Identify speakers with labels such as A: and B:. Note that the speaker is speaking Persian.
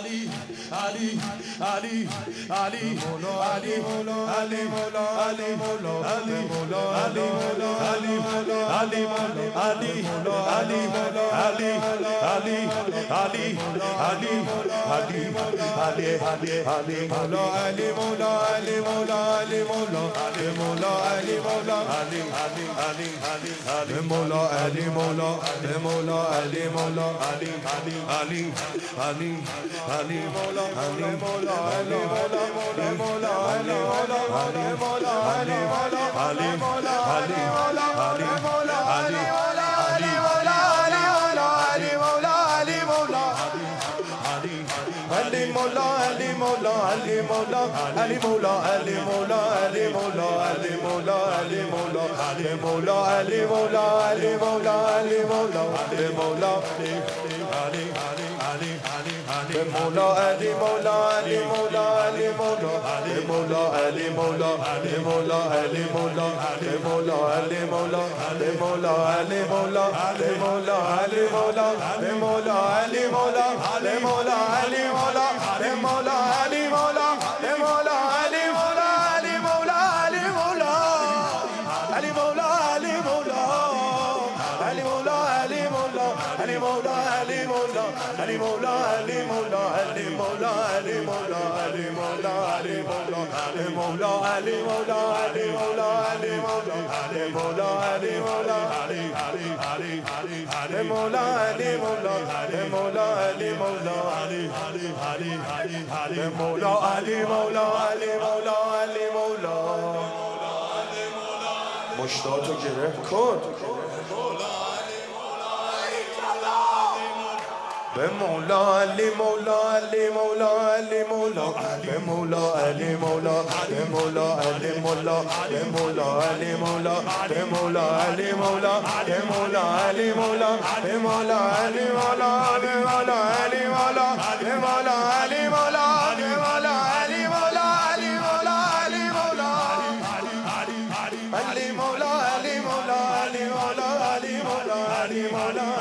A: Ali, Ali, Ali, Ali, Ali, Ali, Ali,
B: مشتاتو گره کن به مولا علی مولا علی مولا علی مولا به مولا علی مولا به مولا علی مولا به مولا علی مولا به مولا علی مولا به مولا علی مولا به مولا علی مولا به مولا علی مولا به مولا علی مولا به مولا علی مولا علی مولا علی مولا علی مولا علی مولا علی مولا علی مولا علی مولا